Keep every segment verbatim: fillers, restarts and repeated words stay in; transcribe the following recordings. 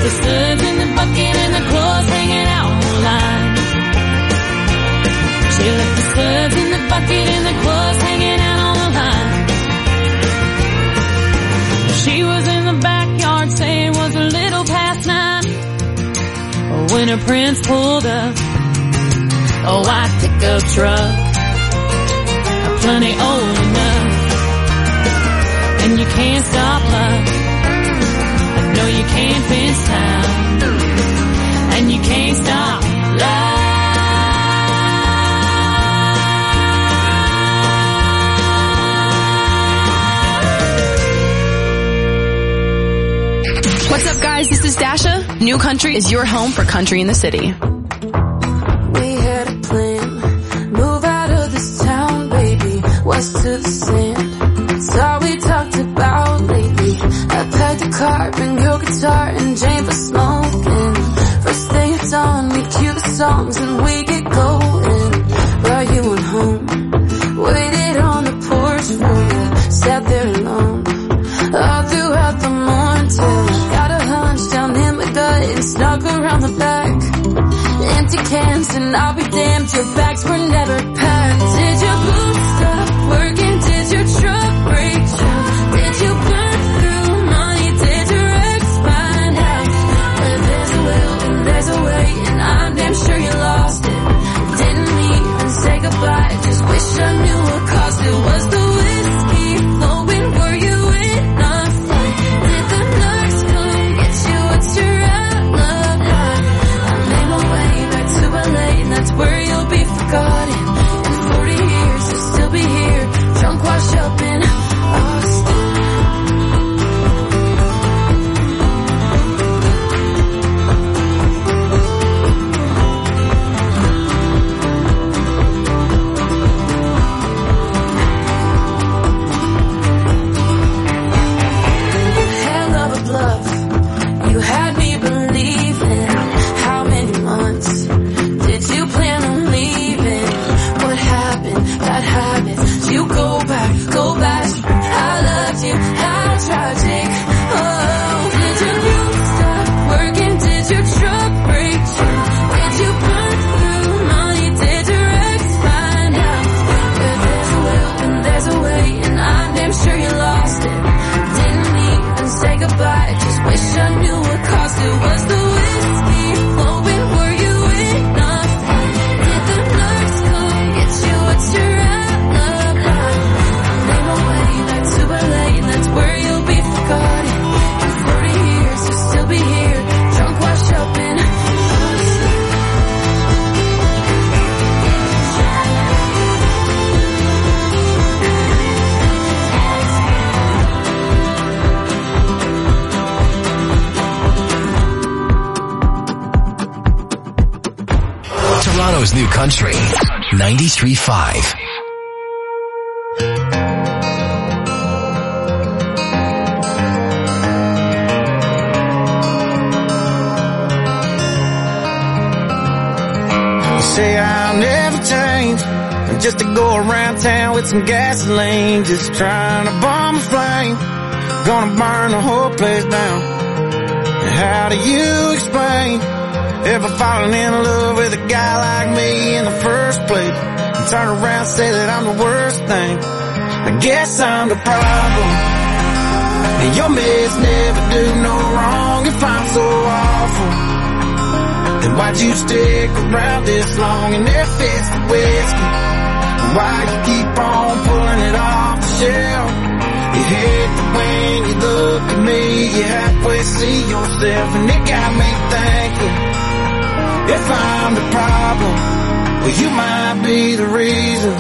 the suds in the bucket and the clothes hanging out on the line. She left the suds in the bucket and the clothes hanging out on the line. She was in the backyard saying it was a little past nine when her prince pulled up. A white pickup truck, plenty old enough, and you can't stop love. No, you can't fence time, and you can't stop love. What's up, guys? This is Dasha. New Country is your home for country in the city. We had a plan, move out of this town, baby, west to the sand. That's all we talked about lately. I packed a car, bring your guitar, and Jane for smoking. First thing it's on, we cue the songs and we get going. Brought you went home, waited on the porch for you, sat there alone all throughout the morning till I got a hunch down in my gut and snuck around the back. Empty cans and I'll be damned, your bags were never packed. Did your boots stop working? Did your truck break down? Did you burn through money? Did your ex find out? But there's a will and there's a way, and I'm damn sure you lost it. Didn't even say goodbye, just wish I knew what caused it. Was the whiskey flowing? Were you in a fight? Did the nurse come get you? What's your outlook like? I made my way back to L A, and that's where you'll be forgotten. In forty years you'll still be here, drunk, washed up in Austin. Hell of a bluff, you had me believing. How many months did you plan on leaving? What happened? Bad habits. You go back, go back. I loved you, how tragic. Oh, did your roof stop working? Did your truck break down? Did you burn through money? Did your ex find out? But there's a will and there's a way, and I'm damn sure you lost it. Didn't even say goodbye, just wish I knew what caused it. Was the whiskey flowing? Were you in a fight? Did the nurse come get you? What's your outlook like? I made my way back to L A, and that's where you'll be forgotten. In forty years you'll still be here, drunk, washed up in Austin. Toronto's New Country, ninety-three point five. You say I'll never change, I'm just to go around town with some gasoline, just trying to bomb a flame, gonna burn the whole place down. And how do you explain ever falling in love with a guy like me in the first place, and turn around and say that I'm the worst thing? I guess I'm the problem, and your meds never do no wrong. If I'm so awful, then why'd you stick around this long? And if it's the whiskey, why you keep on pulling it off the shelf? You hate that when you look at me, you halfway see yourself, and it got me thinking, if I'm the problem, well, you might be the reason.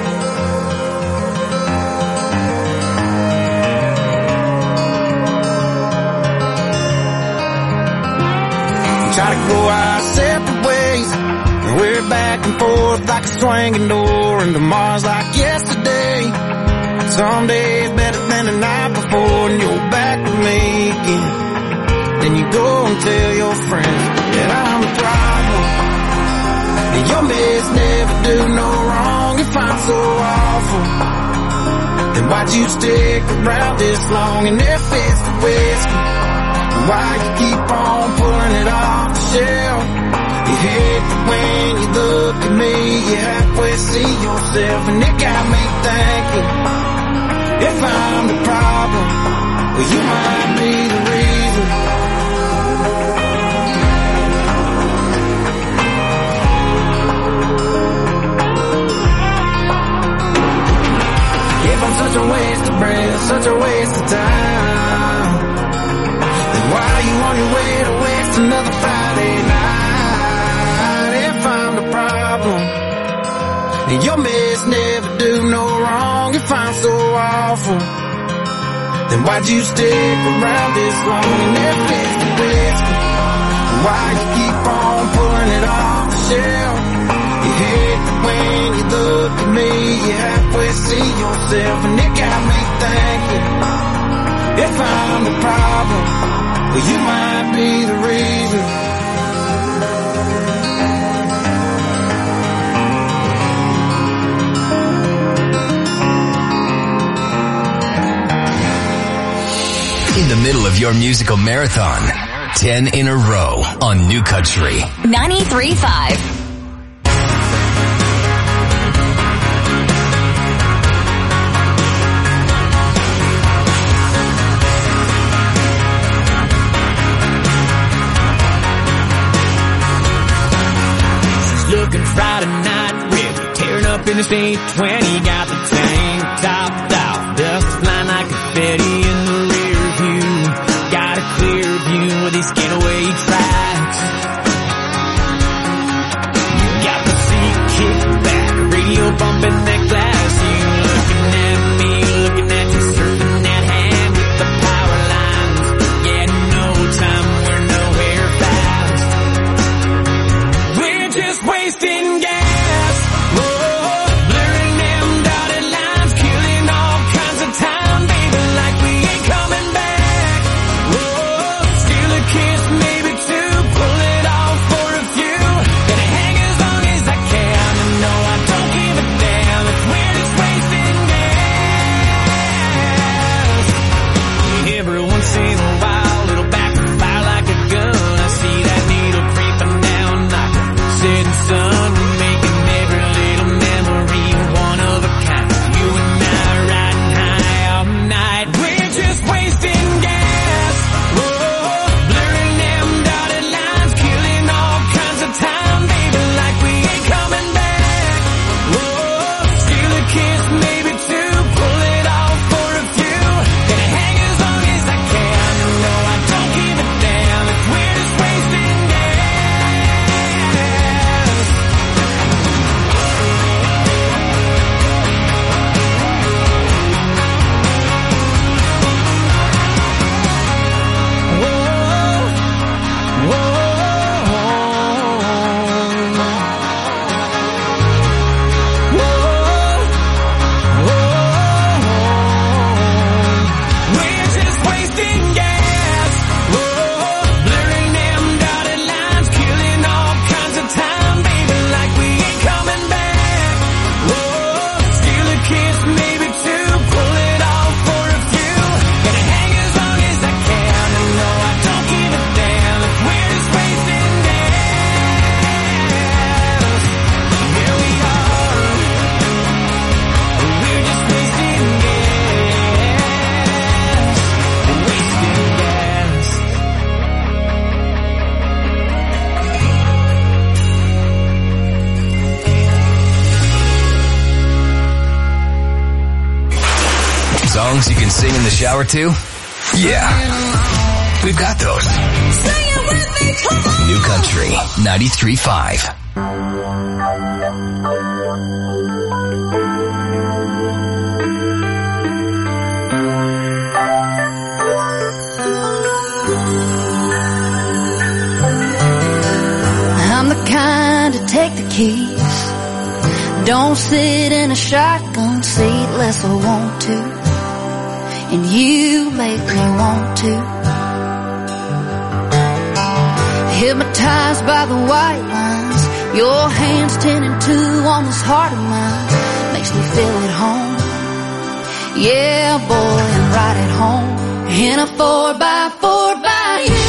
Try to go our separate ways, and we're back and forth like a swinging door, and tomorrow's like yesterday. Some days better than the night before, and you're back with me again. Then you go and tell your friends that I'm the problem, and your meds never do no wrong. If I'm so awful, then why'd you stick around this long? And if it's the whiskey, why you keep on pulling it off the shelf? You hate it when you look at me, you halfway see yourself, and it got me thinking, if I'm the problem, well, you might be the reason. If I'm such a waste of breath, such a waste of time, then why are you on your way to waste another Friday night? If I'm the problem, and your mess never do no wrong, if I'm so awful, then why'd you stick around this long and never taste the whiskey? Why you keep on pulling it off the shelf? You hate it when you look at me, you halfway see yourself, and it got me thinking, if I'm the problem, well, you might be the reason. In the middle of your musical marathon, ten in a row on New Country ninety-three point five. Looking Friday night, really tearing up in the state twenty, got the tank topped off, dust flying like confetti in the rear view, got a clear view of these getaway tracks. You got the seat kicked back, radio bumping that glass, you looking at me, looking at you, surfing that hand with the power lines. Yeah, no time, we're nowhere fast. We're just wasting gas, whoa, blurring them dotted lines, killing all kinds of time, baby, like we ain't coming back. Whoa, steal a kiss, maybe two, pull it off for a few, gonna hang as long as I can, and no, I don't give a damn if we're just wasting gas. Every once in a while, it'll backfire like a gun, I see that needle creeping down like a setting sun, we're making every little memory one of a kind. You and I riding high all night, we're just wasting gas. Whoa, blurring them dotted lines, killing all kinds of time, baby, like we ain't coming back. Whoa, steal a kiss, maybe two, pull it off for a few, gonna hang as long as I can, and no, I don't give a damn if we're just wasting gas. We're just wasting gas. Whoa, blurring them dotted lines, killing all kinds of time, baby, like we ain't coming back. Whoa, steal a kiss, maybe two, pull it off for a few, gonna hang as long as I can, and no, I don't give a damn if we're just wasting gas. Here we are, we're just wasting gas, wasting gas. songs you can sing in the shower too? Yeah, we've got those. Sing it with me, come on! New Country ninety-three point five. I'm the kind to take the keys, don't sit in a shotgun seat unless I want to, and you make me want to. Hypnotized by the white lines, your hands ten and two on this heart of mine, makes me feel at home. Yeah, boy, I'm right at home in a four by four by you.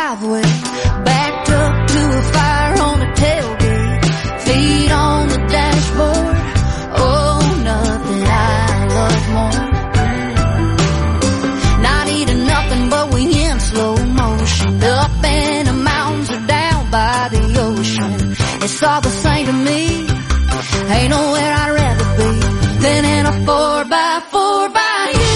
driveway, backed up to a fire on the tailgate, feet on the dashboard. Oh, nothing I love more. Not eating nothing, but we in slow motion, up in the mountains or down by the ocean. It's all the same to me. Ain't nowhere I'd rather be than in a four by four by you.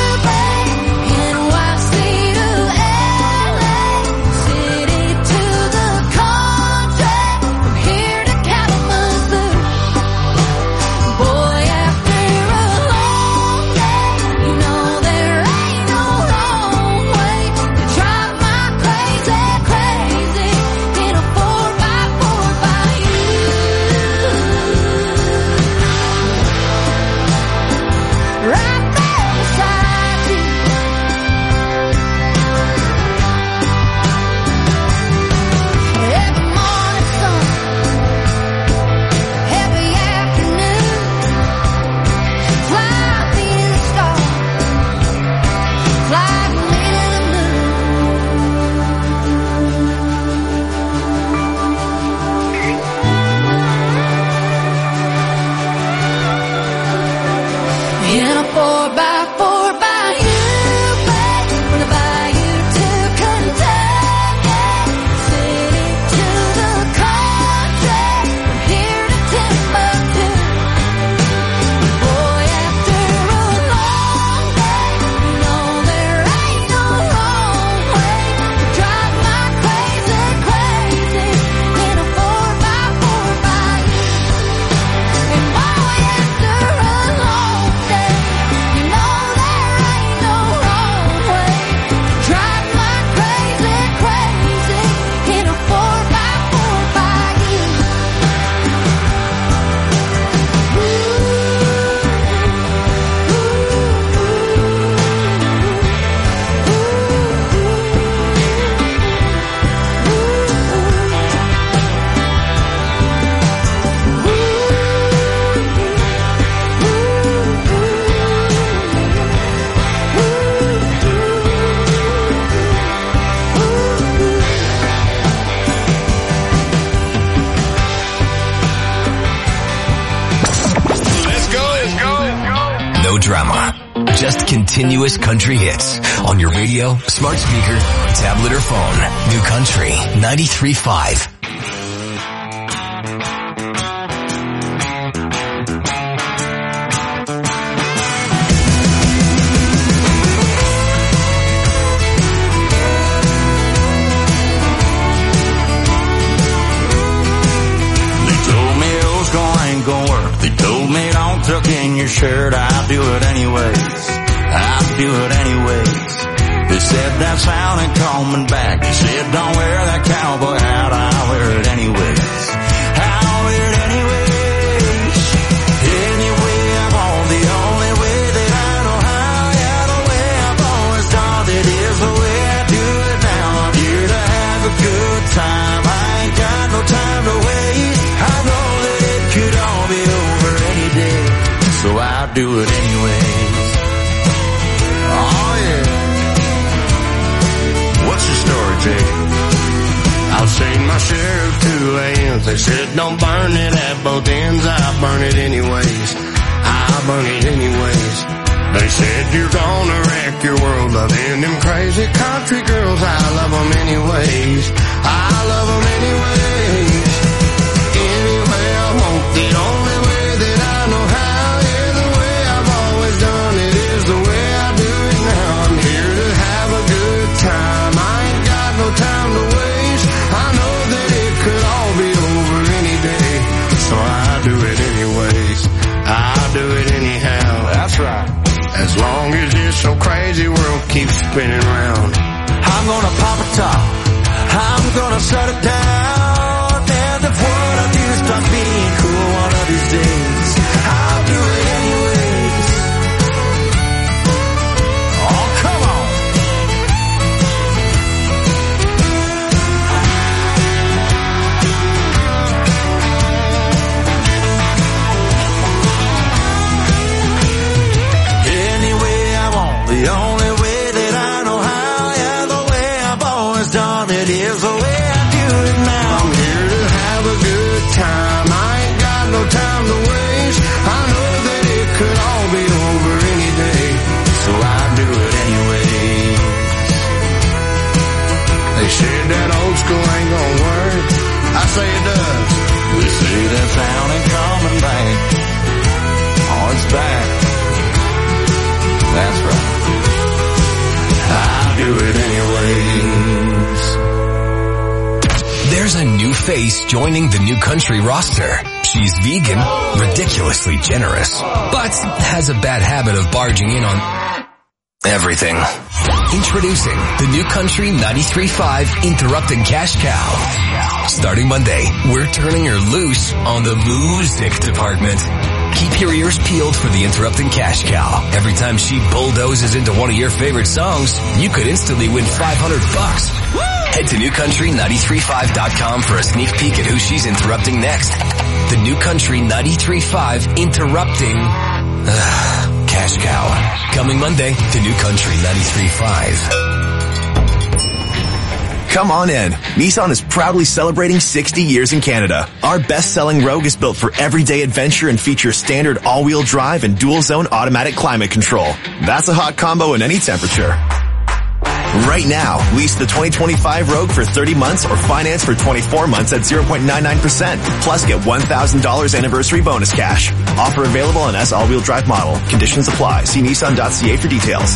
Just continuous country hits on your radio, smart speaker, tablet, or phone. New Country ninety-three point five. Tuck in your shirt, I'll do it anyways. I'll do it anyways. They said that sounded coming back. They said don't wear that cowboy hat, I'll wear it anyways. I'll wear it anyways. Anyway, I'm on the only way that I know how. Yeah, the way I've always done it is the way I do it now. I'm here to have a good time. I ain't got no time to waste. I know that it could all be over any day, so I'll do it anyways. Oh yeah. What's your story, Jake? I've seen my share of two A Ms. They said don't burn it at both ends. I burn it anyways. I burn it anyways. They said you're gonna wreck your world loving them crazy country girls. I love them anyways. I love them anyways. Anyway, I want the only way that I know how. Done it is the way I do it now. I'm here to have a good time. I ain't got no time to waste. I know that it could all be over any day, so I do it anyways. I do it anyhow. That's right. As long as this so crazy world keeps spinning round, I'm gonna pop a top. I'm gonna shut it down. And if what I do starts being cool one of these days, I'll do it anyways. The only way that I know how, yeah, the way I've always done it is the way I do it now. I'm here to have a good time. I ain't got no time to waste. I know that it could all be over any day, so I do it anyway. They said that old school ain't gonna work. I say it does. They say that town ain't coming back. Oh, it's back. That's right. I do it anyways. There's a new face joining the New Country roster. She's vegan, ridiculously generous, but has a bad habit of barging in on everything. Introducing the New Country ninety-three point five Interrupted Cash Cow. Starting Monday, we're turning her loose on the music department. Keep your ears peeled for the Interrupting Cash Cow. Every time she bulldozes into one of your favorite songs, you could instantly win five hundred bucks. Head to new country ninety-three point five dot com for a sneak peek at who she's interrupting next. The New Country ninety-three point five Interrupting uh, Cash Cow. Coming Monday to New Country ninety-three point five. Come on in. Nissan is proudly celebrating sixty years in Canada. Our best-selling Rogue is built for everyday adventure and features standard all-wheel drive and dual-zone automatic climate control. That's a hot combo in any temperature. Right now, lease the twenty twenty-five Rogue for thirty months or finance for twenty-four months at zero point nine nine percent. Plus get one thousand dollars anniversary bonus cash. Offer available on S all-wheel drive model. Conditions apply. See Nissan dot C A for details.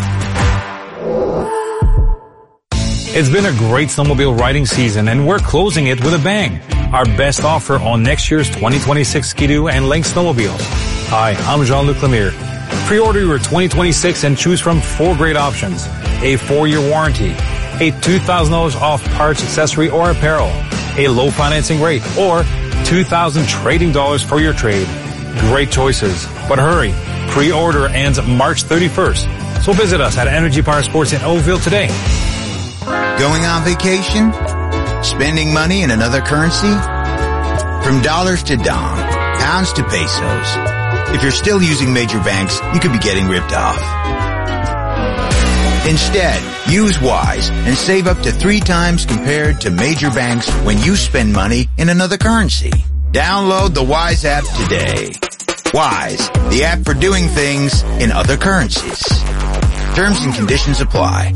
It's been a great snowmobile riding season, and we're closing it with a bang. Our best offer on next year's twenty twenty-six Ski-Doo and Lynx snowmobiles. Hi, I'm Jean-Luc Lemire. Pre-order your twenty twenty-six and choose from four great options. A four-year warranty, a two thousand dollars off parts, accessory, or apparel, a low financing rate, or two thousand trading dollars for your trade. Great choices, but hurry. Pre-order ends March thirty-first. So visit us at Energy Power Sports in Oakville today. Going on vacation? Spending money in another currency? From dollars to dong, pounds to pesos. If you're still using major banks, you could be getting ripped off. Instead, use Wise and save up to three times compared to major banks when you spend money in another currency. Download the Wise app today. Wise, the app for doing things in other currencies. Terms and conditions apply.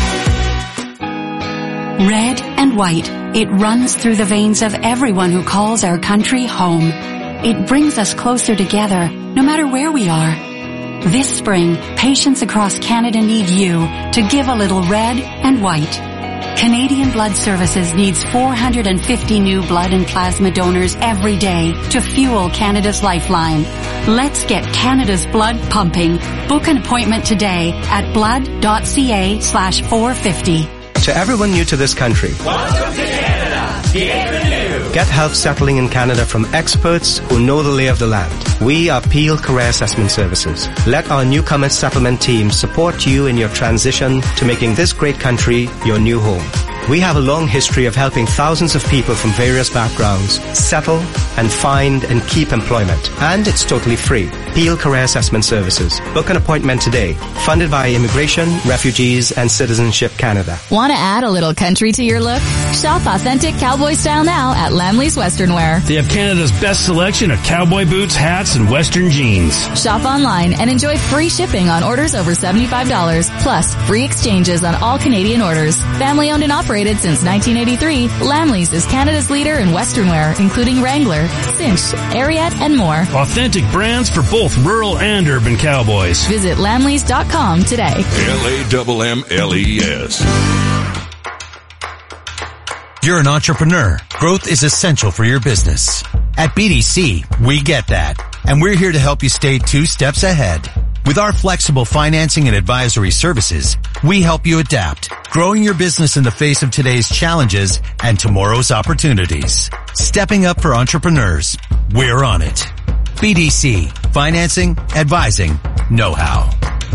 Red and white, it runs through the veins of everyone who calls our country home. It brings us closer together, no matter where we are. This spring, patients across Canada need you to give a little red and white. Canadian Blood Services needs four hundred fifty new blood and plasma donors every day to fuel Canada's lifeline. Let's get Canada's blood pumping. Book an appointment today at blood.ca slash 450. To everyone new to this country, welcome to Canada. Get the new. Get health settling in Canada from experts who know the lay of the land. We are Peel Career Assessment Services. Let our newcomer settlement team support you in your transition to making this great country your new home. We have a long history of helping thousands of people from various backgrounds settle and find and keep employment. And it's totally free. Peel Career Assessment Services. Book an appointment today. Funded by Immigration, Refugees, and Citizenship Canada. Want to add a little country to your look? Shop authentic cowboy style now at Lamley's Western Wear. They have Canada's best selection of cowboy boots, hats, and Western jeans. Shop online and enjoy free shipping on orders over seventy-five dollars, plus free exchanges on all Canadian orders. Family owned and operated since nineteen eighty-three, Lamley's is Canada's leader in Western wear, including Wrangler, Cinch, Ariat, and more. Authentic brands for both rural and urban cowboys. Visit lamleys dot com today. L A M M L E S. You're an entrepreneur. Growth is essential for your business. At B D C, we get that. And we're here to help you stay two steps ahead. With our flexible financing and advisory services, we help you adapt, growing your business in the face of today's challenges and tomorrow's opportunities. Stepping up for entrepreneurs. We're on it. B D C. Financing, advising, know-how.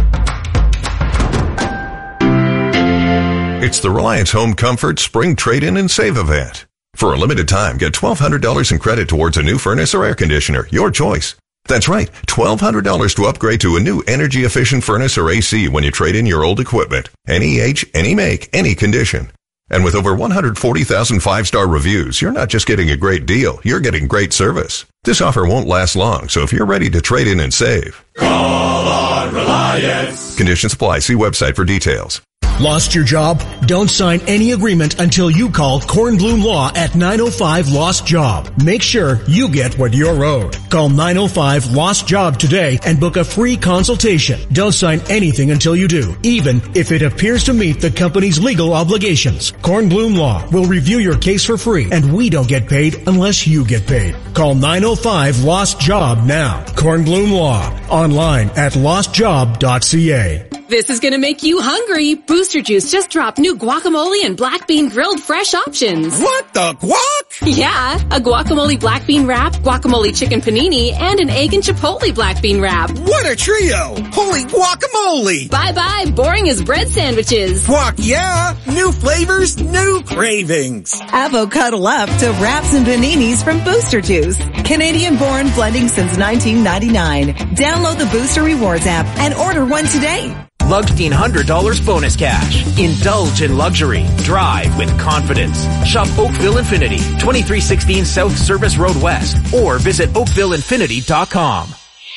It's the Reliance Home Comfort Spring Trade-In and Save event. For a limited time, get twelve hundred dollars in credit towards a new furnace or air conditioner, your choice. That's right, twelve hundred dollars to upgrade to a new energy-efficient furnace or A C when you trade in your old equipment. Any age, any make, any condition. And with over one hundred forty thousand five-star reviews, you're not just getting a great deal, you're getting great service. This offer won't last long, so if you're ready to trade in and save, call on Reliance. Conditions apply. See website for details. Lost your job? Don't sign any agreement until you call Kornblum Law at nine oh five Lost Job. Make sure you get what you're owed. Call nine oh five Lost Job today and book a free consultation. Don't sign anything until you do, even if it appears to meet the company's legal obligations. Kornblum Law will review your case for free, and we don't get paid unless you get paid. Call nine oh five Lost Job now. Kornblum Law. Online at lost job dot c a. This is gonna make you hungry. Booster Juice just dropped new guacamole and black bean grilled fresh options. What the guac? Yeah, a guacamole black bean wrap, guacamole chicken panini, and an egg and chipotle black bean wrap. What a trio! Holy guacamole! Bye-bye, boring as bread sandwiches. Guac, yeah! New flavors, new cravings. Avocado up to wraps and paninis from Booster Juice. Canadian-born, blending since nineteen ninety-nine. Download the Booster Rewards app and order one today. Lugs one hundred dollars bonus cash. Indulge in luxury. Drive with confidence. Shop Oakville Infinity, twenty-three sixteen South Service Road West, or visit oakville infinity dot com.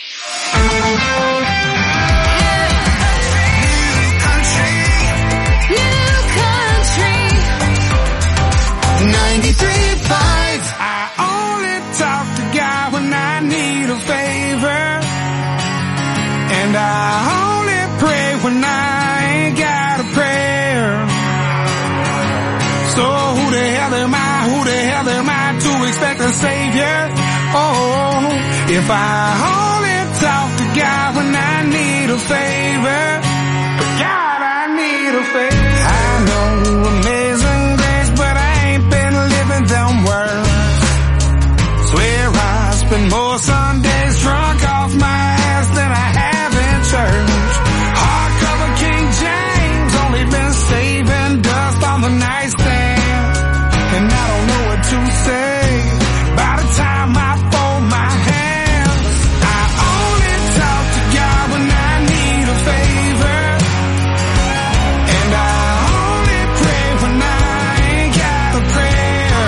ninety-three point five. I only talk to God when I need a favor, and I only pray when I ain't got a prayer. So who the hell am I, who the hell am I to expect a savior? Oh, if I only talk to God when I need a favor, God, I need a favor. I know amazing grace, but I ain't been living them words. Swear I spend more Sundays drunk off my ass than I have in church. Hardcover King James, only been saving dust on the nightstand, and I don't know what to say. By the time I fold my hands, I only talk to God when I need a favor, and I only pray when I ain't got a prayer.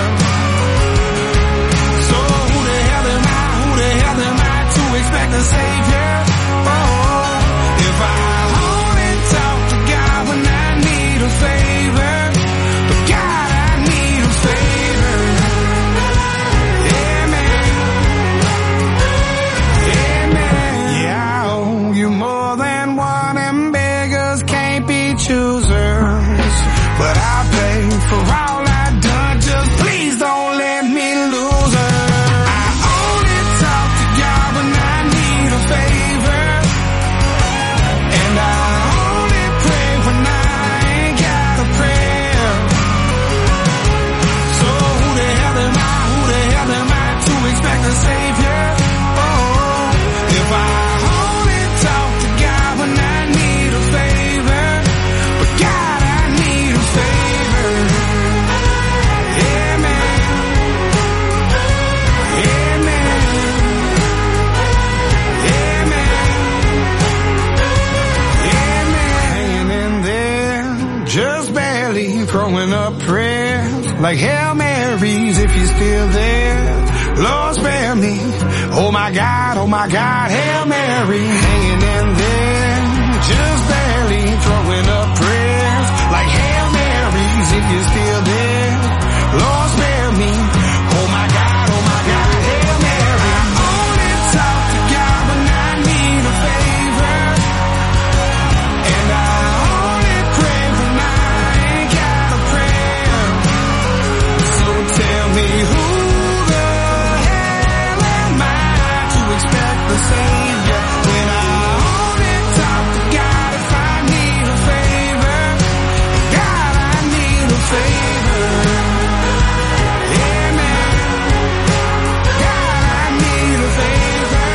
So who the hell am I, who the hell am I to expect a savior? Oh, if I only talk to God when I need a favor, but God, I need a favor. Amen. Amen. Yeah, I owe you more than one, and beggars can't be choosers, but I'll pay for all I've done. Just please don't let me lose her. I only talk to God when I need a favor, and I only pray when I ain't got a prayer. So who the hell am I, who the hell am I to expect a savior? Oh, if I only talk to God when I need a favor, but God, I need a favor. Amen. Amen. Amen. Hanging in there, just barely throwing up prayers like Hail Marys if you're still there. Lord, spare me. Oh my God, oh my God, Hail Mary. Hanging in there, just barely throwing up prayers like Hail Marys if you're still there. Lord, spare me. Oh my God, oh my God, Hail Mary. I only talk to God when I need a favor, and I only pray when I ain't got a prayer. So tell me, who the hell am I to expect the savior when I only talk to God if I need a favor? God, I need a favor. Amen. God, I need a favor.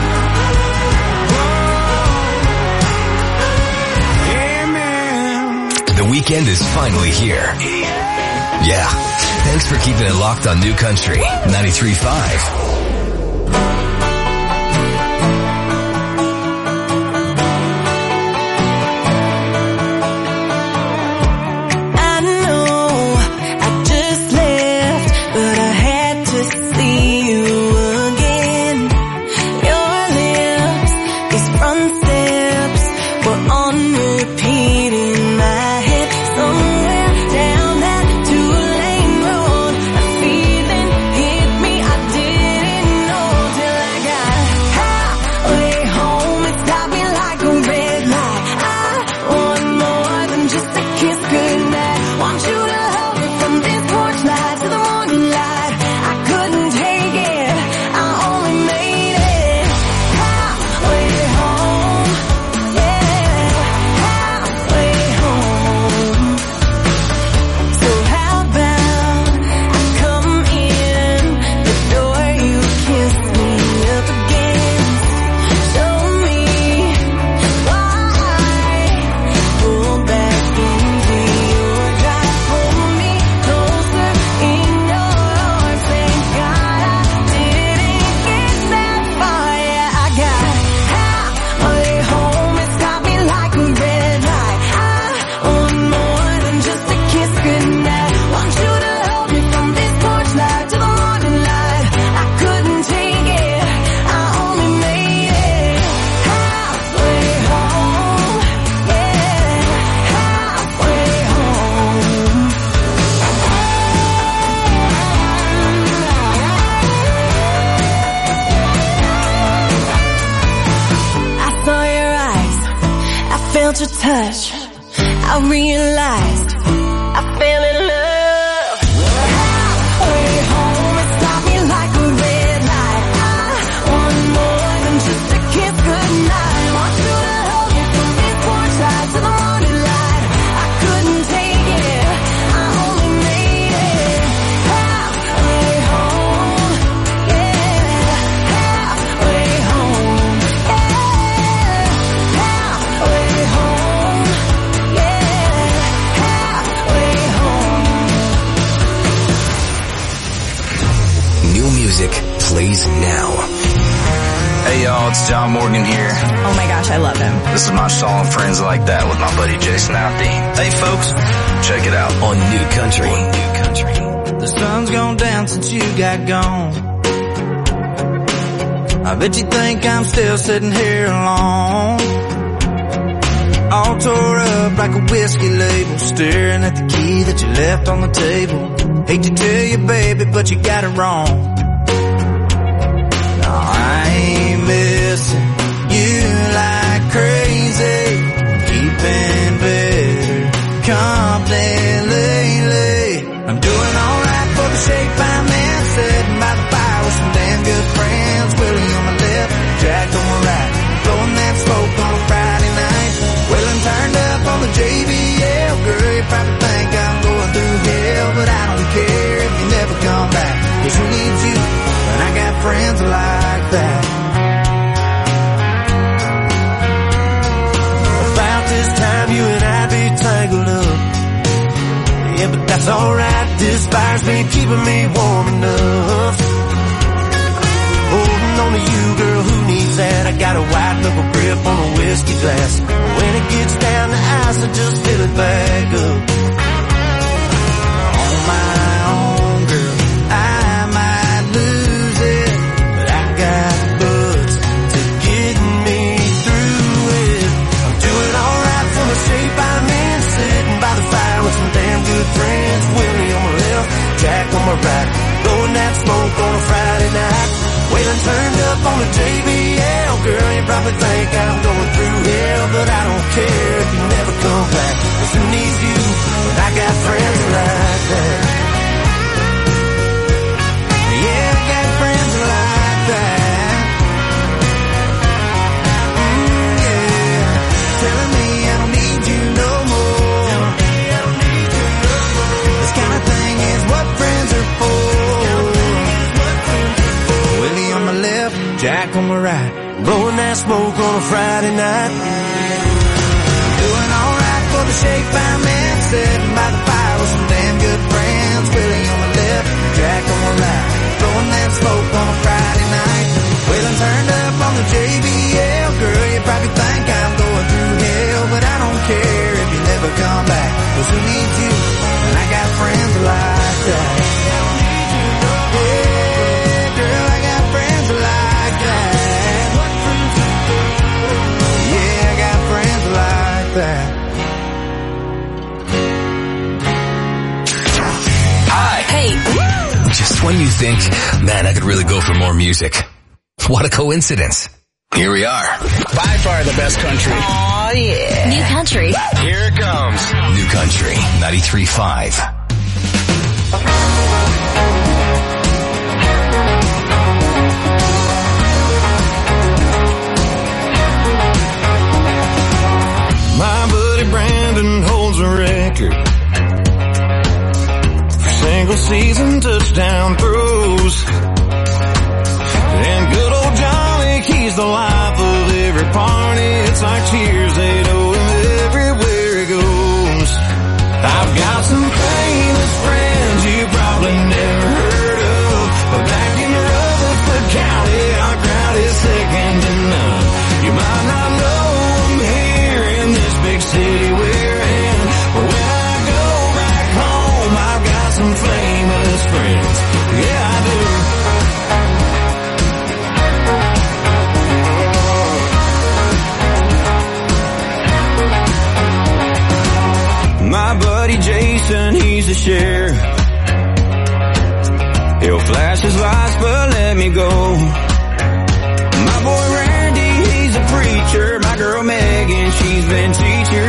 Whoa. Amen. The weekend is finally here. Yeah. Thanks for keeping it locked on New Country ninety-three point five. I know your touch, I realized I fell in love. Halfway home, it stopped me like a red light. I want more than just a kiss goodnight. Want you to hold me from these porch lights to the morning light. I couldn't take it, I only made it halfway home. Yeah, halfway home. Yeah, halfway home. Yeah, halfway home. New music plays now. Hey y'all, it's John Morgan here. Oh my gosh, I love him. This is my song Friends Like That with my buddy Jason Aldean. Hey folks, check it out on New Country. On New Country. The sun's gone down since you got gone. I bet you think I'm still sitting here alone, all tore up like a whiskey label, staring at the key that you left on the table. Hate to tell you baby, but you got it wrong. No, I ain't missing you like crazy, keeping better company lately. I'm doing alright for the shape I'm in, sitting by the fire with some damn good friends. Willie on my left, Jack on my right, blowing that smoke on a Friday night. Wheeling turned up on the J B L. Girl, you probably think I'm going through hell, but I don't care if you never come back, 'cause who needs you when I got friends like that? About this time you and I be tangled up. Yeah, but that's alright, this fire's been keeping me warm enough. Holding on to you, girl, who needs that? I got a white knuckle grip on a whiskey glass. When it gets down to ice, I just fill it back up. On my own, girl, I might lose it, but I got books to get me through it. I'm doing alright for the shape I'm in, sitting by the fire with some damn good friends. Willie on my left, Jack on my right, blowing that smoke on a Friday night. Waiting turned up on the J B L. Girl, you probably think I'm going through hell, but I don't care if you never come back, 'cause who needs you when I got friends like that? Yeah, I got friends like that. Mm, yeah, telling me I don't need you no more. This kind of thing is what friends are for. Willie on my left, Jack on my right, blowing that smoke on a Friday night. Doing alright for the shape I'm in, sitting by the fire with some damn good friends. Willie on my left, Jack on my right, blowing that smoke on a Friday night. Wheeling turned up on the J B L. Girl, you probably think I'm going through hell, but I don't care if you never come back, 'cause who needs you when I got friends like that? Hi. Hey. Just when you think, man, I could really go for more music. What a coincidence. Here we are. By far the best country. Oh yeah. New Country. Here it comes. New Country ninety-three point five. My buddy Brandon holds a record for single season touchdown throws. And good old Johnny, he's the life of every party. It's like cheers, they know him everywhere he goes. I've got some famous friends you probably never heard of, but back in Rutherford County, our crowd is second to none. You might not know them here in this big city we're in, but when I go back home, I've got some famous friends. Yeah, I do. My buddy Jason, he's the sheriff. He'll flash his lights, but let me go. My boy Randy, he's a preacher. My girl Megan, she's been teaching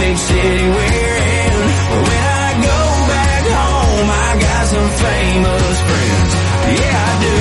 big city we're in. But when I go back home, I got some famous friends. Yeah, I do.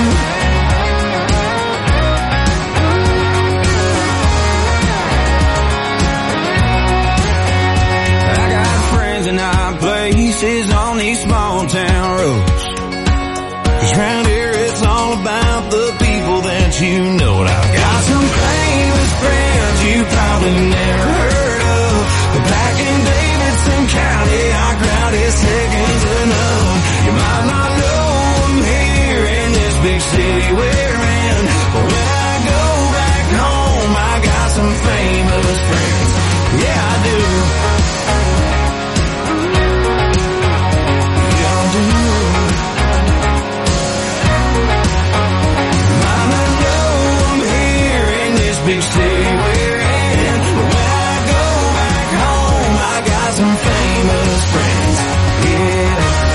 I got friends in high places on these small town roads. 'Cause round here it's all about the people that you know. And I've got some famous friends you probably never heard of. But back in Davidson County, our crowd is second to none. You might not know them here in this big city we're in. But when I go back home, I got some famous friends. Yeah, I do. Yeah, I do. Big city we're in. But when I go back home, I got some famous friends. Yeah,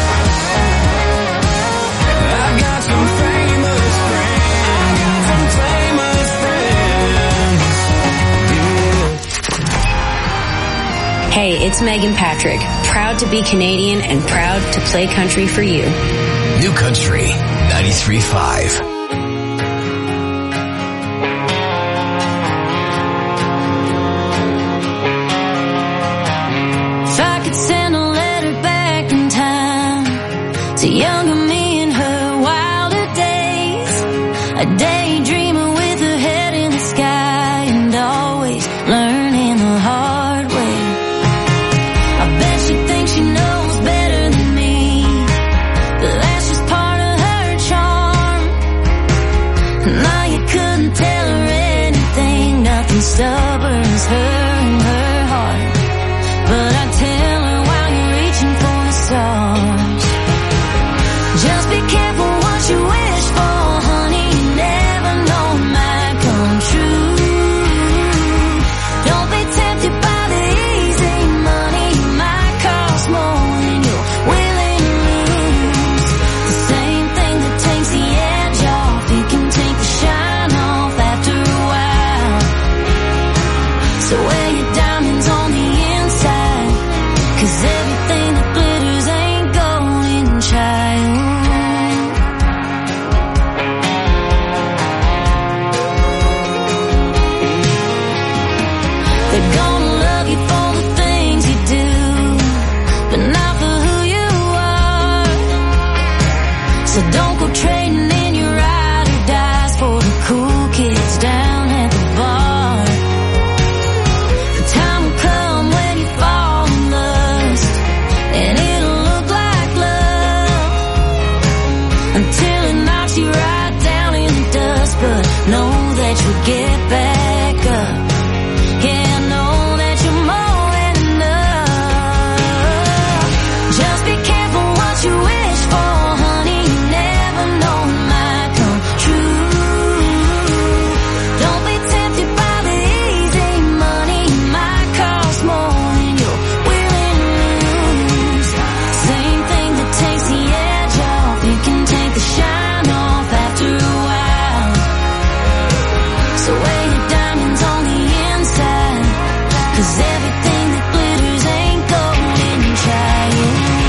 I got some famous friends. Got some famous friends. Yeah. Hey, it's Megan Patrick. Proud to be Canadian and proud to play country for you. New Country ninety-three point five. To younger me in her wilder days, a daydreamer with her head in the sky and always learning the hard way. I bet she thinks she knows better than me, but that's just part of her charm. Now you couldn't tell her anything, nothing stubborn as her and her heart. But I tell her while you're reaching for the stars, just be careful what you wish for, honey. You never know it might come true. Don't be tempted by the easy money. It might cost more than you're willing to lose. The same thing that takes the edge off, it can take the shine off after a while. So wear your diamonds on the inside, 'cause everything that glitters ain't golden, child. They're gonna love you for the things you do, but not for who you are. So don't go trading in your ride or dies for the cool kids down at the bar. The time will come when you fall in lust, and it'll look like love until it knocks you right down in the dust. But know that you'll get back up. Yeah, know that you're more than enough. Just be careful what you wish for, honey. You never know it might come true. Don't be tempted by the easy money. It might cost more than you're willing to lose. Same thing that takes the edge off, it can take the shine off after a while. So wear your diamonds on the inside, 'cause everything that glitters ain't golden, child.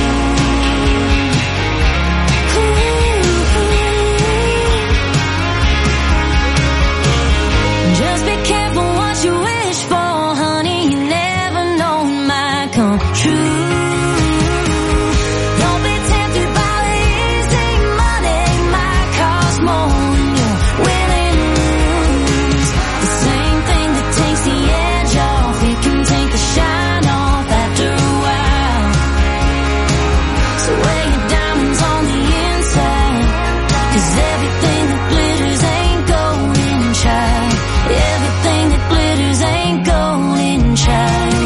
Ooh. Just be careful what you wish for, honey. You never know it might come true. Don't be tempted by the easy money. It might cost more than you're willing to lose. The same thing that takes the edge off, it can take the shine off after a while. So wear your diamonds on the inside, 'cause everything that glitters ain't golden, child. Everything that glitters ain't golden, child.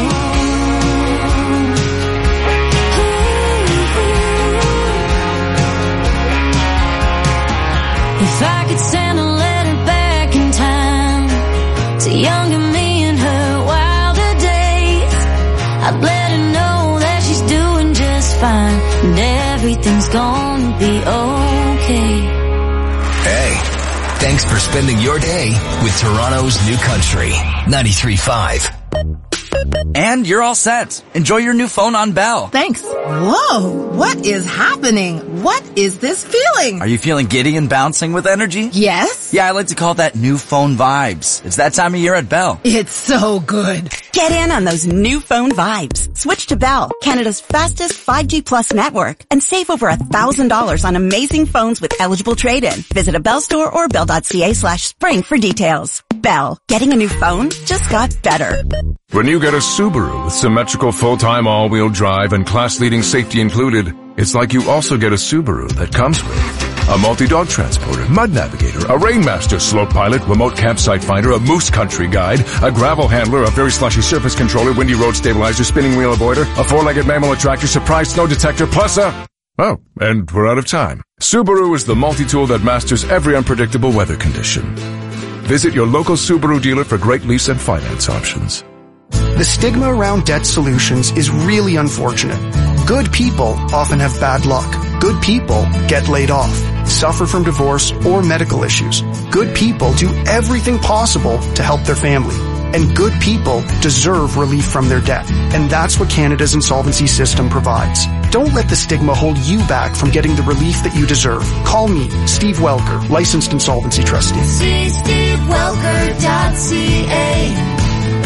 Ooh. If I could send a letter back in time to younger me in her wilder days, I'd let her know that she's doing just fine and everything's gonna be okay. Hey, thanks for spending your day with Toronto's New Country ninety-three point five. And you're all set. Enjoy your new phone on Bell. Thanks. Whoa, what is happening? What is this feeling? Are you feeling giddy and bouncing with energy? Yes. Yeah, I like to call that new phone vibes. It's that time of year at Bell. It's so good. Get in on those new phone vibes. Switch to Bell, Canada's fastest five G plus network, and save over one thousand dollars on amazing phones with eligible trade-in. Visit a Bell store or bell.ca slash spring for details. Bell, getting a new phone just got better. When you get a Subaru with symmetrical full-time all-wheel drive and class-leading safety included, it's like you also get a Subaru that comes with a multi-dog transporter, mud navigator, a Rainmaster slope pilot, remote campsite finder, a moose country guide, a gravel handler, a very slushy surface controller, windy road stabilizer, spinning wheel avoider, a four-legged mammal attractor, surprise snow detector, plus a... Oh, and we're out of time. Subaru is the multi-tool that masters every unpredictable weather condition. Visit your local Subaru dealer for great lease and finance options. The stigma around debt solutions is really unfortunate. Good people often have bad luck. Good people get laid off, suffer from divorce or medical issues. Good people do everything possible to help their family. And good people deserve relief from their debt. And that's what Canada's insolvency system provides. Don't let the stigma hold you back from getting the relief that you deserve. Call me, Steve Welker, licensed insolvency trustee. See steve welker dot c a.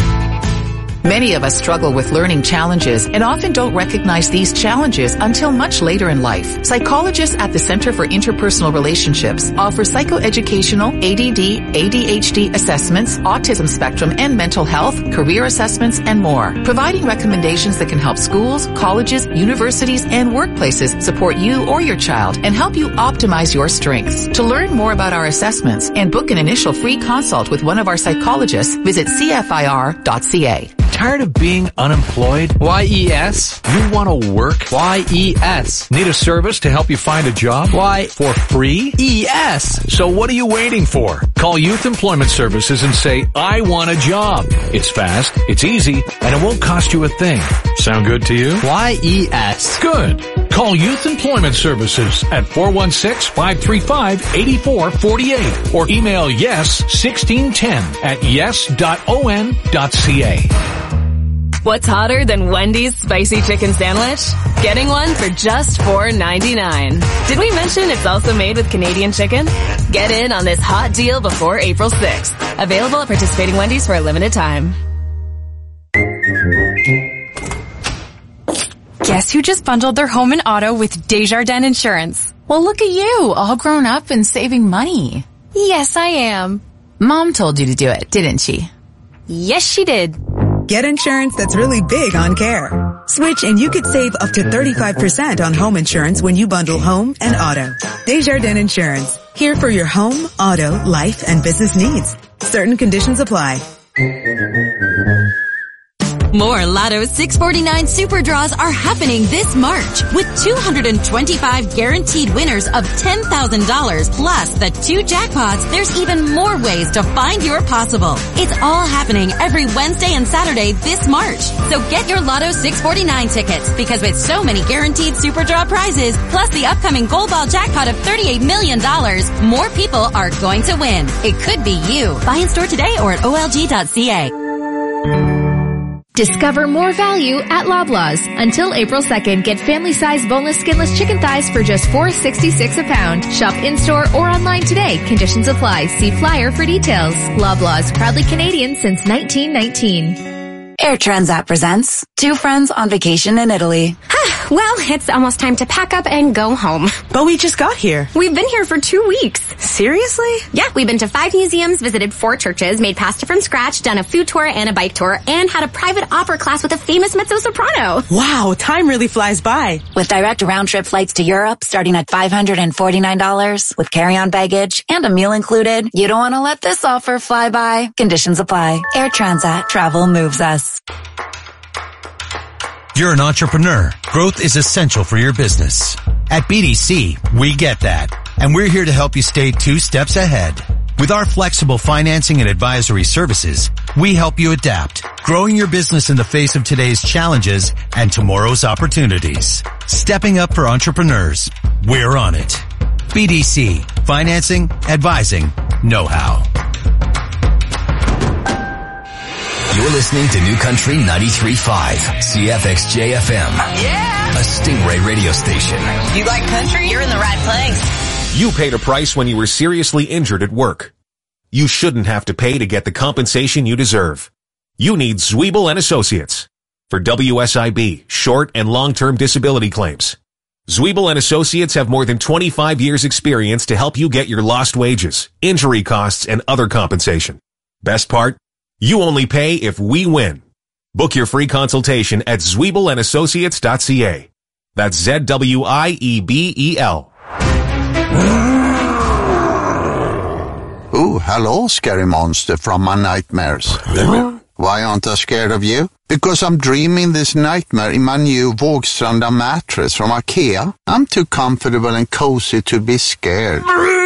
Many of us struggle with learning challenges and often don't recognize these challenges until much later in life. Psychologists at the Center for Interpersonal Relationships offer psychoeducational A D D, A D H D assessments, autism spectrum and mental health, career assessments, and more, providing recommendations that can help schools, colleges, universities, and workplaces support you or your child and help you optimize your strengths. To learn more about our assessments and book an initial free consult with one of our psychologists, visit c f i r dot c a. Tired of being unemployed? Y E S. You want to work? Y E S. Need a service to help you find a job? Why? For free? E S. So what are you waiting for? Call Youth Employment Services and say, I want a job. It's fast, it's easy, and it won't cost you a thing. Sound good to you? Y E S. Good. Call Youth Employment Services at four one six, five three five, eight four four eight or email yes sixteen ten at yes dot o n dot c a. What's hotter than Wendy's spicy chicken sandwich? Getting one for just four ninety-nine. Did we mention it's also made with Canadian chicken? Get in on this hot deal before April sixth. Available at participating Wendy's for a limited time. Guess who just bundled their home and auto with Desjardins Insurance? Well, look at you, all grown up and saving money. Yes, I am. Mom told you to do it, didn't she? Yes, she did. Get insurance that's really big on care. Switch and you could save up to thirty-five percent on home insurance when you bundle home and auto. Desjardins Insurance. Here for your home, auto, life, and business needs. Certain conditions apply. More Lotto six forty-nine Super Draws are happening this March with two hundred twenty-five guaranteed winners of ten thousand dollars plus the two jackpots. There's even more ways to find your possible. It's all happening every Wednesday and Saturday this March. So get your Lotto six forty-nine tickets because with so many guaranteed Super Draw prizes plus the upcoming Gold Ball jackpot of thirty-eight million dollars, more people are going to win. It could be you. Buy in store today or at O L G dot C A. Discover more value at Loblaws. Until April second, get family-sized boneless, skinless chicken thighs for just four sixty-six a pound. Shop in-store or online today. Conditions apply. See flyer for details. Loblaws, proudly Canadian since nineteen nineteen. Air Transat presents Two Friends on Vacation in Italy. Well, it's almost time to pack up and go home. But we just got here. We've been here for two weeks. Seriously? Yeah, we've been to five museums, visited four churches, made pasta from scratch, done a food tour and a bike tour, and had a private opera class with a famous mezzo-soprano. Wow, time really flies by. With direct round-trip flights to Europe starting at five hundred forty-nine dollars with carry-on baggage and a meal included, you don't want to let this offer fly by. Conditions apply. Air Transat. Travel moves us. You're an entrepreneur. Growth is essential for your business. At B D C, we get that. And we're here to help you stay two steps ahead. With our flexible financing and advisory services, we help you adapt, growing your business in the face of today's challenges and tomorrow's opportunities. Stepping up for entrepreneurs. We're on it. B D C. Financing, advising, know-how. You're listening to New Country ninety-three point five, C F X J F M. Yeah! A Stingray radio station. You like country? You're in the right place. You paid a price when you were seriously injured at work. You shouldn't have to pay to get the compensation you deserve. You need Zwiebel and Associates for W S I B, short and long-term disability claims. Zwiebel and Associates have more than twenty-five years experience to help you get your lost wages, injury costs, and other compensation. Best part? You only pay if we win. Book your free consultation at zwiebel and associates dot c a. That's Z W I E B E L. Oh, hello, scary monster from my nightmares. Why aren't I scared of you? Because I'm dreaming this nightmare in my new Vågstranda mattress from IKEA. I'm too comfortable and cozy to be scared.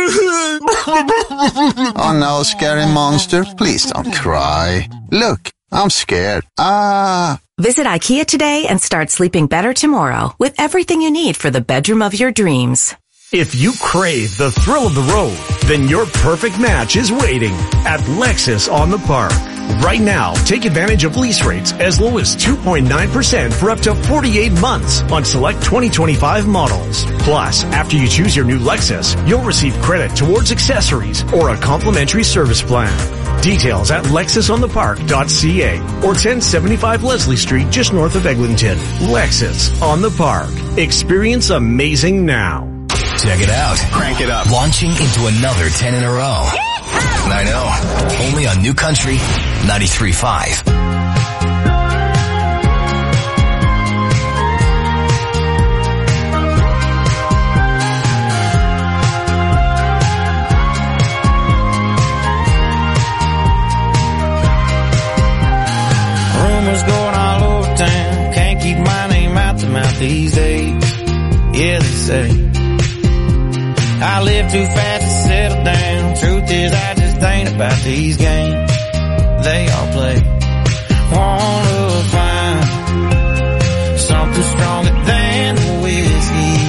Oh no, scary monster, please don't cry. Look, I'm scared. Ah. Visit IKEA today and start sleeping better tomorrow with everything you need for the bedroom of your dreams. If you crave the thrill of the road, then your perfect match is waiting at Lexus on the Park. Right now, take advantage of lease rates as low as two point nine percent for up to forty-eight months on select twenty twenty-five models. Plus, after you choose your new Lexus, you'll receive credit towards accessories or a complimentary service plan. Details at lexus on the park dot c a or ten seventy-five Leslie Street just north of Eglinton. Lexus on the Park. Experience amazing now. Check it out. Crank it up. Launching into another ten in a row. I know. Only on New Country ninety-three point five. Rumors going all over town. Can't keep my name out the mouth these days. Yeah, they say I live too fast to settle down. Truth is, I just ain't about these games they all play. Wanna find something stronger than the whiskey.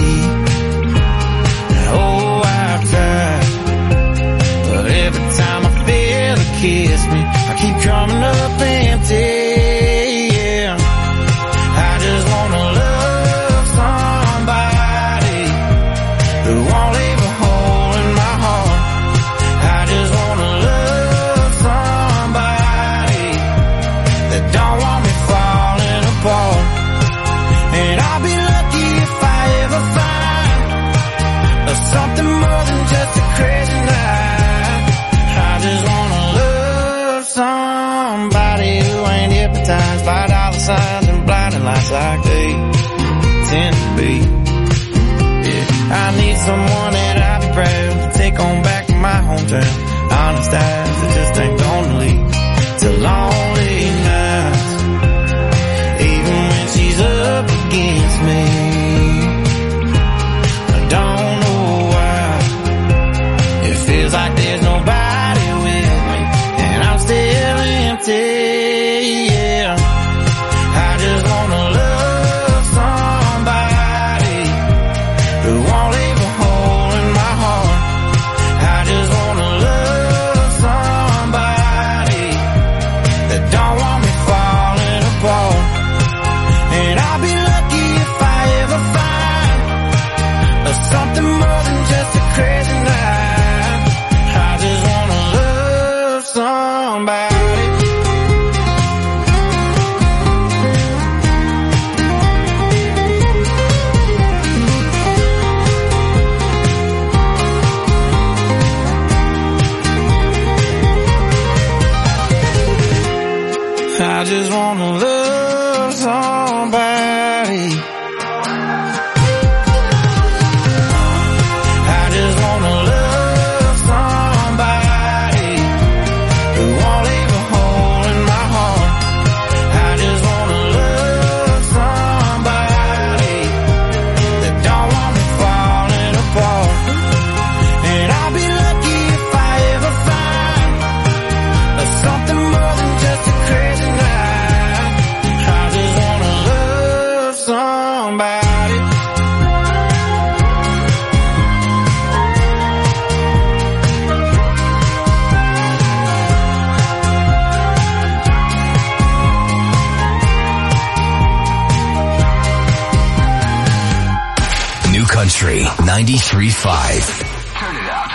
Oh, I've tried, but every time I feel a kiss me, I keep coming up empty. Yeah, I just wanna love somebody who won't leave a hole in my heart. I just wanna love somebody that don't want me falling apart. And I'll be lucky if I ever find something more than just a crazy night. I just wanna love somebody who ain't hypnotized by dollar signs and blinding lights like they tend to be. I need someone that I'll be proud to take on back to my hometown. Honest eyes that just ain't gonna lead to lonely nights. Even when she's up against me, I don't know why. It feels like there's nobody with me, and I'm still empty. Yeah, I just wanna love New Country ninety-three point five. Turn it up.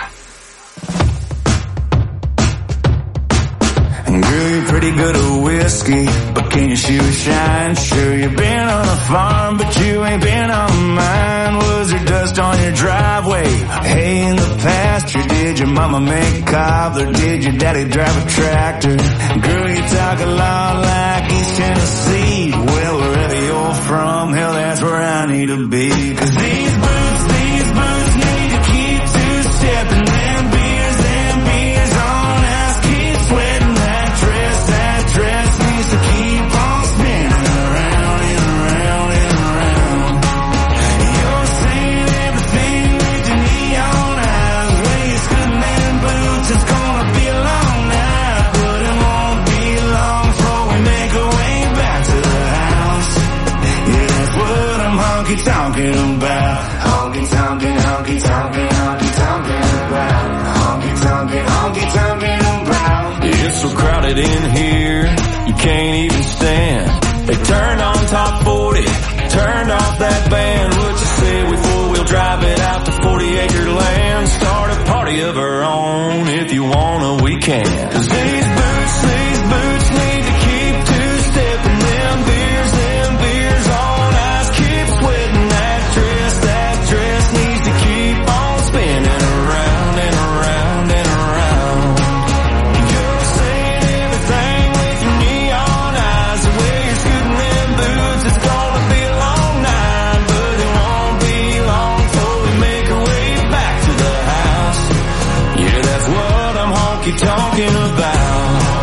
Girl, you're pretty good at whiskey, but can you shoot shine? Sure, you've been on a farm, but you ain't been on mine. Was there dust on your driveway? Hay in the pasture? Did your mama make cobbler? Did your daddy drive a tractor? Girl, you talk a lot like East Tennessee. Well, wherever you're from, hell, that's where I need to be. Cause these boots, these boots need to keep two-stepping. Them beers, them beers on us, keep sweating. Dress needs to keep on spinning around and around and around. You're saying everything with your neon eyes. Way you're scooting them boots, it's gonna be a long night, but it won't be long before we make our way back to the house. Yeah, that's what I'm honky-tonking about. Honky-tonking, honky-tonking, honky-tonking about. Honky-tonking, honky-tonking about. It's so crowded in here, you can't even stand. They turned on top forty, turned off that band. What you say we four-wheel drive it out to forty acre land? Start a party of our own, if you wanna we can. Cause these boots, these boots need to keep two-stepping. Them beers, them beers on ice, keep sweating. That dress, that dress needs to keep on spinning around and around and around. You're saying everything with your neon eyes. The way you're scooting them boots, it's gonna be a long night, but it won't be long before we make our way back to the house. Yeah, that's what I'm honky-tonking about.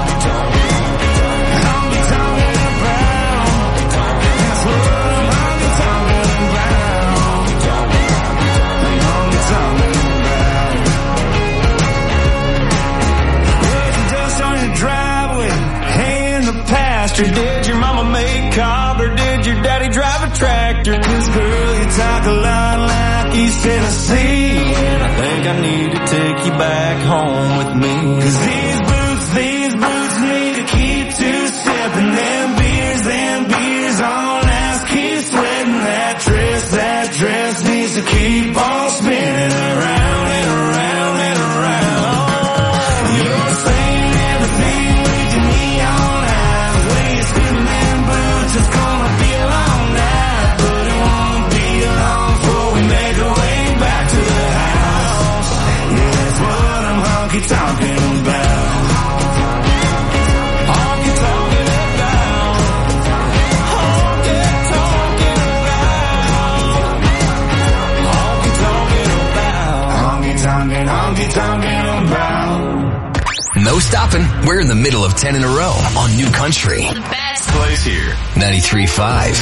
Honky-tonking about. That's what I'm honky-tonking about. Honky-tonking about. Was the dust on your driveway? Hay in the pasture? Did your mama make cobbler? Did your daddy drive a tractor? Cause girl, you talk a lot like East Tennessee, and I think I need to take you back home with me. Cause these boots, these boots need to keep two-stepping. Them beers, them beers on ice, keep sweating. That dress, that dress needs to keep on spinning around and around and around. You're saying everything with your neon eyes. Way you're scooting them boots, it's gonna be a long night, but it won't be long before we make our way back to the house. Yeah, that's what I'm honky-tonking about. Honky-tonking about. Honky-tonking about. Honky-tonking about. Honky-tonking, honky-tonking about. No stopping. We're in the middle of ten in a row on New Country. The best place here. ninety-three point five.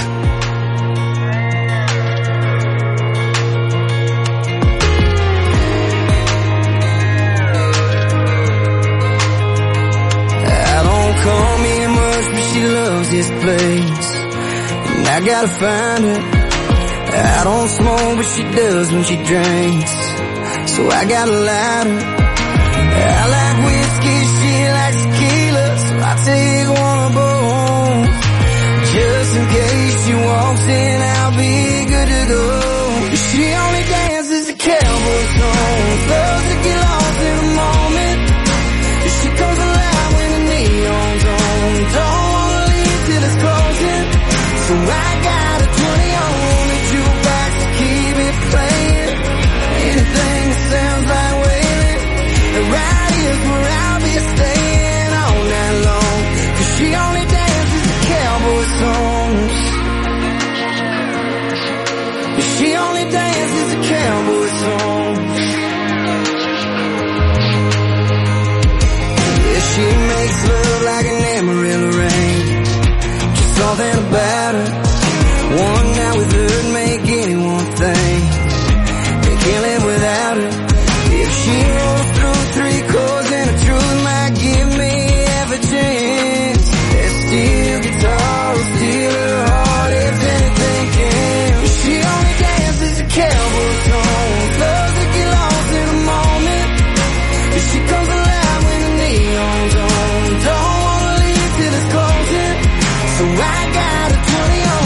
I don't call me much, but she loves this place, and I gotta find her. I don't smoke, but she does when she drinks, so I got a lighter. I like whiskey, she likes tequila, so I take one of both. Just in case she walks in, I'll be good to go. She only dances to cowboy songs, loves to get lost in the moment. She comes alive when the neon's on, don't wanna leave till it's closing. So I got a twenty on the jukebox to keep it playing. Anything that sounds like wailing, right here's where I'll be staying all night long. Cause she only dances to cowboy songs. She only dances to cowboy songs. Yeah, she makes love like an Amarillo rain. Just something about her. One night with her make anyone think they can't live without her. If she rolls through three chords and the truth might give me half a chance. That steel guitar will steal her heart if anything can. She only dances to cowboy songs, loves to get lost in the moment. She comes alive when the neon's on, don't wanna leave till it's closing. So I got a twenty on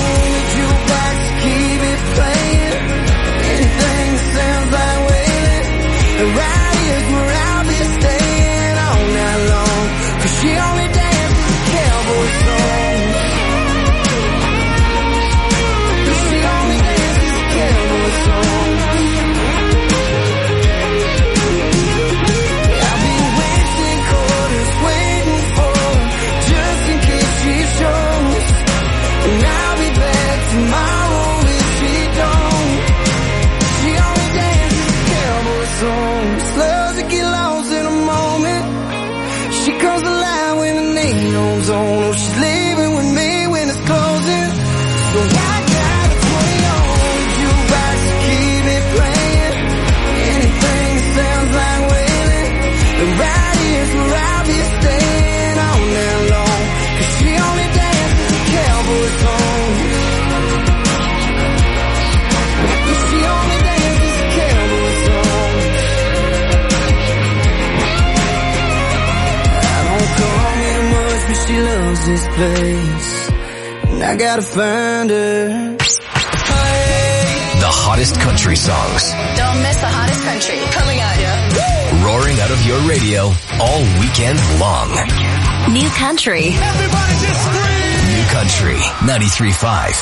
this place, and I gotta find her. The hottest country songs. Don't miss the hottest country. Coming at you. Roaring out of your radio all weekend long. New Country. Everybody just scream! New Country ninety-three point five.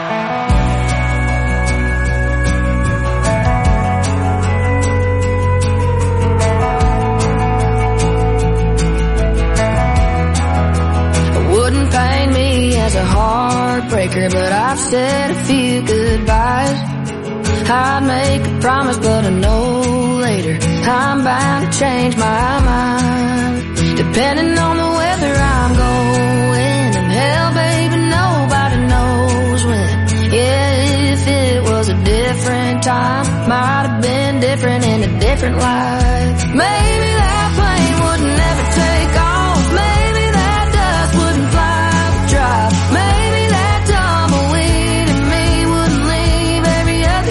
Wouldn't paint me as a heartbreaker, but I've said a few goodbyes. I'd make a promise, but I know later I'm bound to change my mind. Depending on the weather I'm going, and hell, baby, nobody knows when. Yeah, if it was a different time, might have been different in a different life. Maybe that plane would never take off. Maybe that dust wouldn't fly the drive. Maybe that tumbleweed in me wouldn't leave every other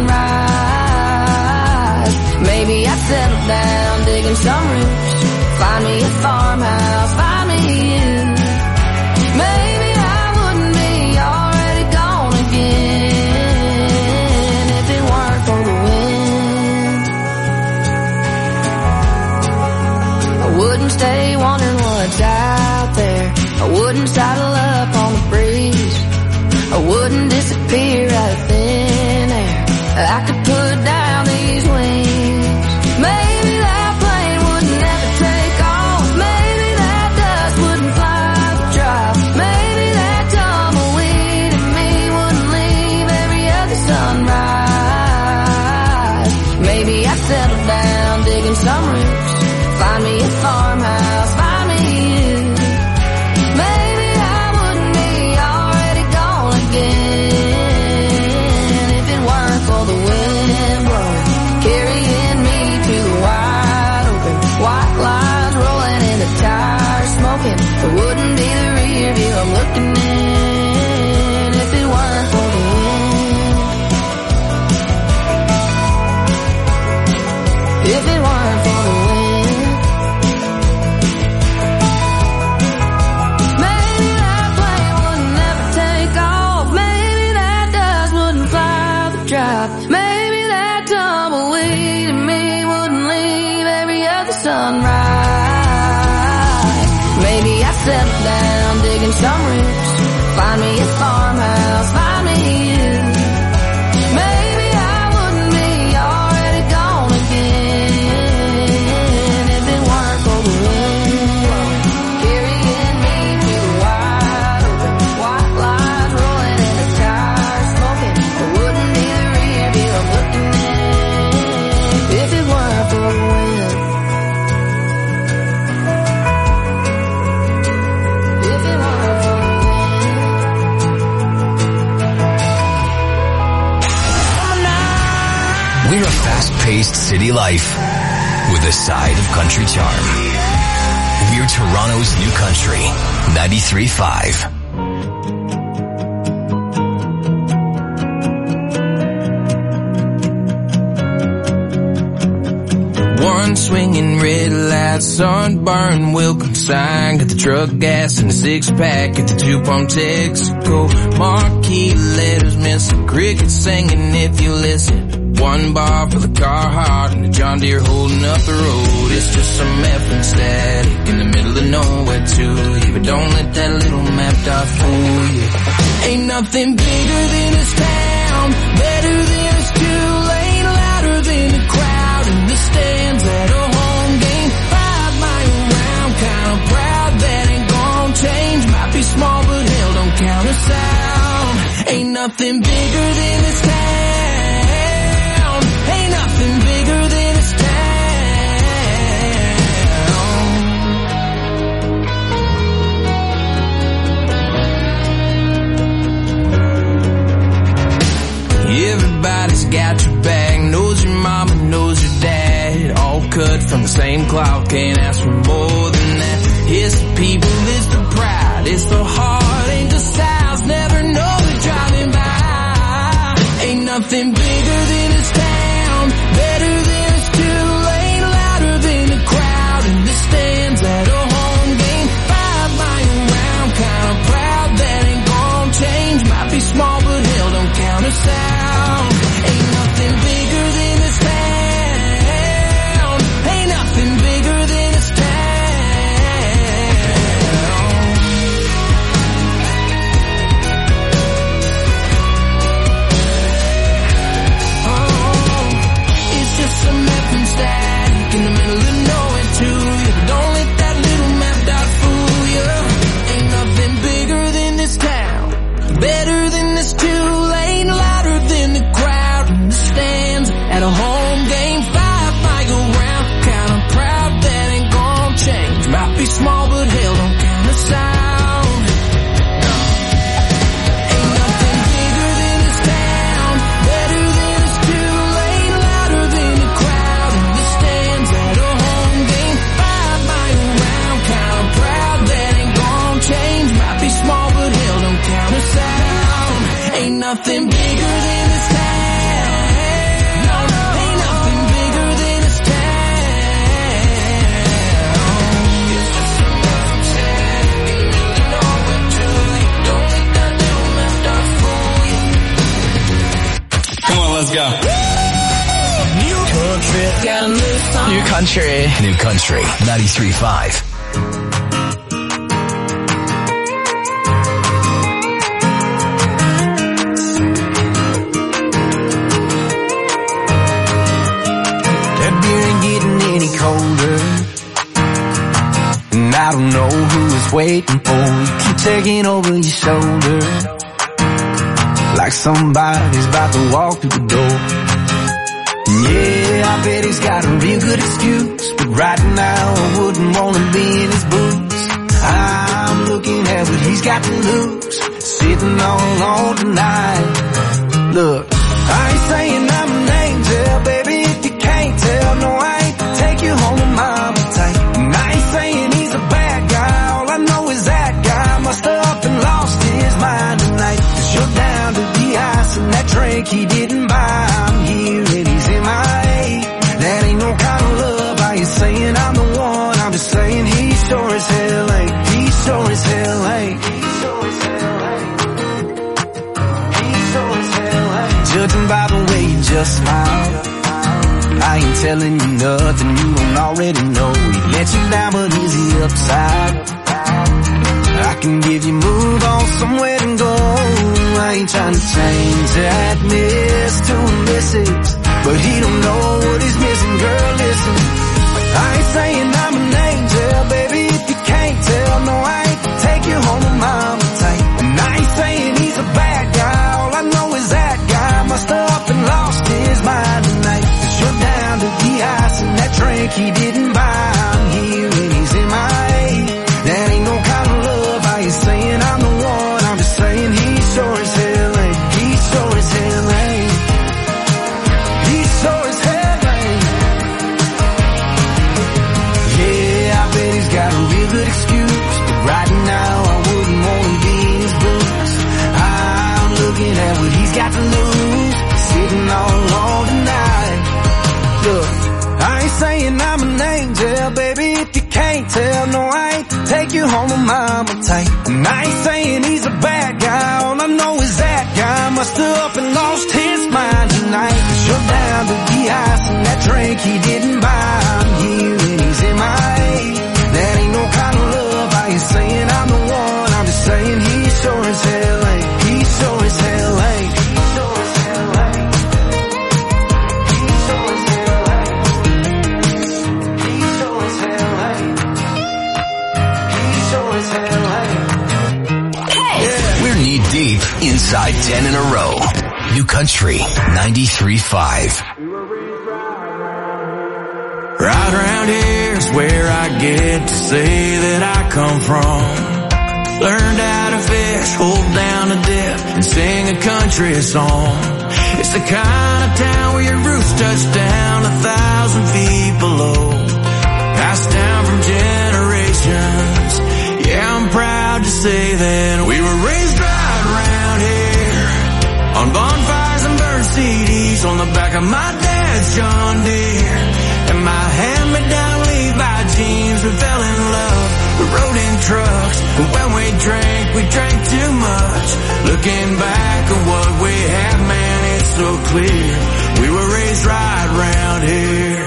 sunrise. Maybe I'd settle down digging some roots, find me a farmhouse, find me you. Maybe I wouldn't be already gone again if it weren't for the wind. I wouldn't stay wondering what's out there. I wouldn't saddle up on the breeze. I wouldn't disappear out of thin air. I could put down these wings. Maybe that plane would never take off. Maybe that dust wouldn't fly the drive. Maybe that tumbleweed in me wouldn't leave every other sunrise. Maybe I'd settle down digging some roots, find me a farmhouse, find me you. Maybe I wouldn't be already gone again if it weren't for the wind blowing, carrying me to the wide open. White lines rolling in the tires, smoking. It wouldn't be the rear view I'm looking in if it weren't for the wind. If it weren't for the wind. Maybe that plane would never take off. Maybe that dust wouldn't fly the drive. Maybe that tumbleweed in me wouldn't leave every other sunrise. Maybe I'd settle down digging some roots, find me a farmhouse, find me you. Maybe I wouldn't be already gone again if it weren't for the wind blowing, carrying me to the wide open. White lines rolling in the tires, smoking. It wouldn't be the rear view I'm looking in if it weren't for the wind. If it weren't for the We're a fast-paced city life with a side of country charm. We're Toronto's New Country ninety-three point five. One swinging red light, sunburn will consign. Got the truck gas and the six pack at the two pump Texaco. Marquee letters, Mister Cricket singing if you listen. One bar for the Carhartt and the John Deere holding up the road. It's just some effing static in the middle of nowhere to you. But don't let that little map dot fool you. Ain't nothing bigger than this town, better than this two-lane, louder than the crowd in the stands at a home game. Five mile round, kinda proud that ain't gonna change. Might be small, but hell, don't count us out. Ain't nothing bigger than this town. Ain't nothing bigger than this town. Everybody's got your back, knows your mama, knows your dad. All cut from the same cloth, can't ask for more than that. It's the people, it's the pride, it's the heart, ain't the styles, never know they're driving by. Ain't nothing bigger than this town, better than this two-lane, louder than the crowd in the stands at a home game. Five mile round, New country, got a new song. New country. New country. ninety-three point five. That beer ain't getting any colder, and I don't know who is waiting for you. Keep taking over your shoulder, like somebody's about to walk through the door. Yeah, I bet he's got a real good excuse, but right now I wouldn't want to be in his boots. I'm looking at what he's got to lose, sitting all alone tonight. Look, I ain't saying I'm an angel, baby, if you can't tell. No, I ain't take you home to mama tight. And I ain't saying he's a bad guy, all I know is that guy must have up and lost his mind tonight. Cause you're down to the ice and that drink he didn't buy. I'm here and he's in my A. That ain't no kind of love. I ain't saying I'm the one, I'm just saying he sure as hell ain't. He sure as hell ain't. He sure as hell ain't. He sure as hell ain't. Judging by the way you just smile, I ain't telling you nothing you don't already know. He let you down, but is he upside? I can give you move on somewhere to go. I ain't trying to change that miss to a missus, but he don't know what he's missing. Girl, listen, I ain't saying I'm an angel, baby, if you can't tell. No, I ain't take you home to mama tight. And I ain't saying he's a bad guy, all I know is that guy must have up and lost his mind tonight. Cause you're down to the ice and that drink he didn't buy. I'm here and he's in my A. That ain't no kind of love. I ain't saying I'm the one, I'm just saying he sure as hell ain't. He sure as hell ain't. He sure as hell ain't. Yeah, I bet he's got a real good excuse, but right now I wouldn't want to be in his boots. I'm looking at what he's got to lose, sitting all alone tonight. Look, I ain't saying I'm an angel, baby, if you can't tell. No, I ain't take you home to mama tight. And I ain't saying he's a bad guy, all I know is that guy must have up and lost his mind tonight. Cause you're down to the ice and that drink he didn't buy. I'm here and he's in my A. That ain't no kind of love. I ain't saying I'm the one, I'm just saying he sure as hell ain't. He sure as hell ain't. He sure as hell ain't. He sure as hell ain't. He sure as hell ain't. He sure as hell ain't. Yeah. We're knee deep inside ten in a row. New Country ninety-three point five. Right around here's where I get to say that I come from. Learned how to fish, hold down a dip, and sing a country song. It's the kind of town where your roots touch down a thousand feet below. Passed down from generations. Yeah, I'm proud to say that we were raised right around here, on bonfires and burnt C Ds, on the back of my dad's John Deere, and my hand-me-down Levi jeans. We fell in love, we rode in trucks, but when we drank, we drank too much. Looking back at what we had, man, it's so clear. We were raised right around here.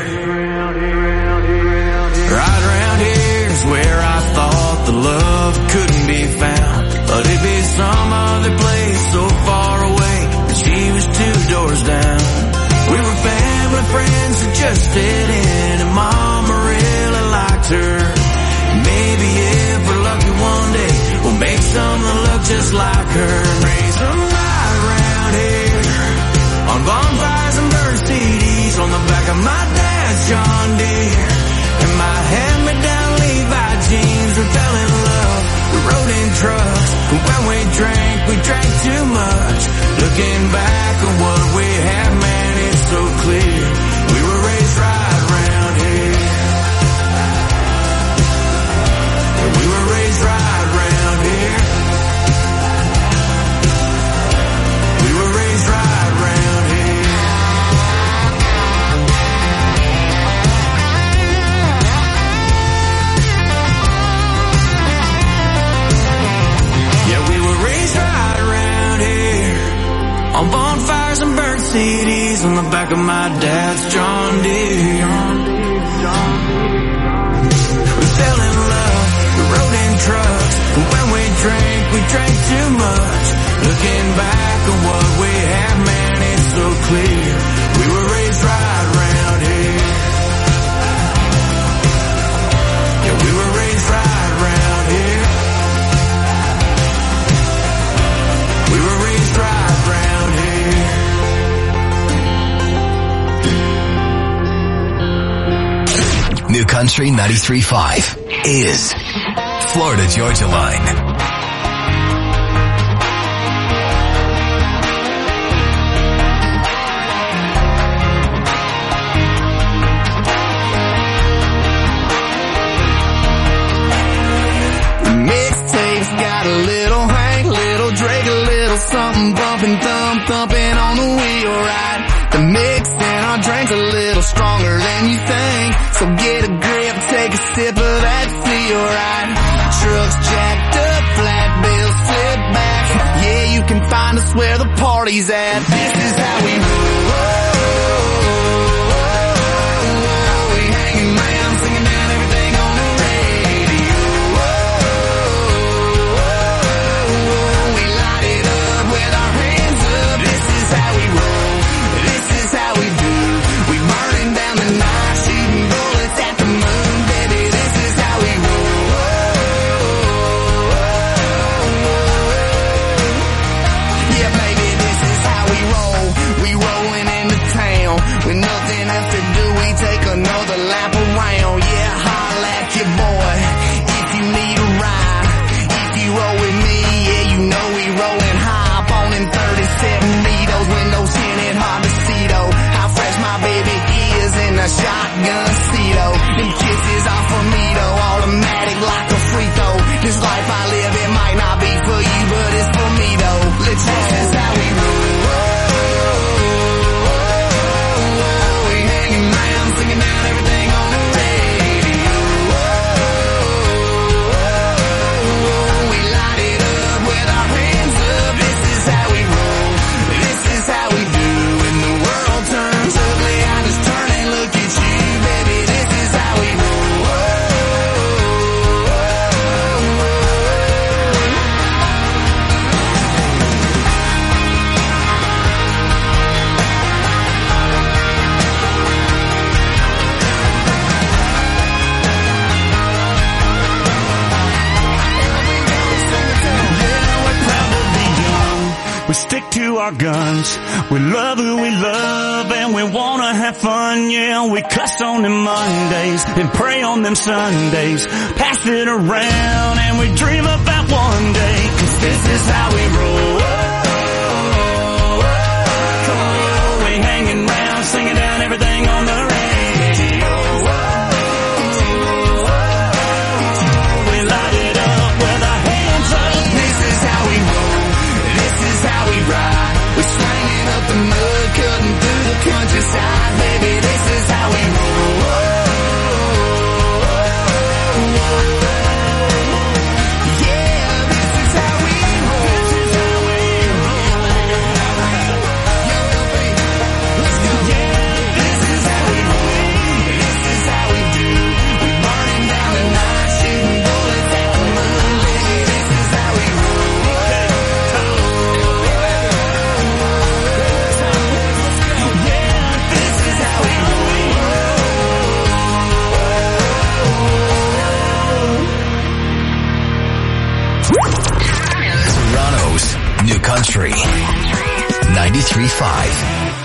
Right around here's where I thought the love couldn't be found, but it'd be some other place so far away that she was two doors down. We were family friends who just fit in, and Mama really liked her. Maybe if we're lucky one day, we'll make someone look just like her. Raise them right around here, on bonfires and burnt C Ds, on the back of my dad's John Deere, and my hand-me-down Levi jeans. We fell in love, we rode in trucks, but when we drank, we drank too much. Looking back at what we had, man, it's so clear. We were raised right around the back of my dad's John Deere. We fell in love, we rode in trucks, but when we drank, we drank too much. Looking back on what we had, man, it's so clear. We were raised right around here. Yeah, we were raised right around here. We were raised right around here. New Country ninety-three point five is Florida Georgia Line. Something bumping, thump, thumping on the wheel, right? The mix and our drink's a little stronger than you think. So get a grip, take a sip of that feel, right? Trucks jacked up, flat bills flip back. Yeah, you can find us where the party's at. This is how we roll. We hanging around, singing down everything on the radio. We light it up with our hands up. This is how we roll. This is how we do. We burning down the night, shooting bullets at the moon, baby. This is how we roll. Yeah, baby, this is how we roll. We rolling into town with nothing else to do. We take another lap around. Yeah, holla at your boy if you need a ride. If you roll with me, yeah, you know we rolling high. Up on in thirty-seven needles, windows tinted, hard to see though. How fresh my baby is in a shotgun seat though. Them kisses off for me though, automatic like a free throw. This life I live, it might not be for you, but it's for me though. Let's this is how we roll. We hanging around, singing down everything on the radio. We light it up with our hands up. This is how we roll. This is how we do. When the world turns ugly, I just turn and look at you, baby. This is how we roll. We stick to our guns, we love who we love, and we wanna have fun, yeah. We cuss on them Mondays, and pray on them Sundays, pass it around, and we dream about one day, 'cause this is how we roll. Come on, we hanging around, singing down everything on the radio. We light it up with our hands up. This is how we roll. This is how we ride. We're slanging up the mud, cutting through the countryside, baby. This is how we roll. Yeah, this is how we roll. This is how we roll. Yo, L B, let's go. Yeah, this is how we roll. This is how we do. We burning down the night, shooting bullets at the moon, baby. This is how we roll. Toronto's New Country ninety-three point five.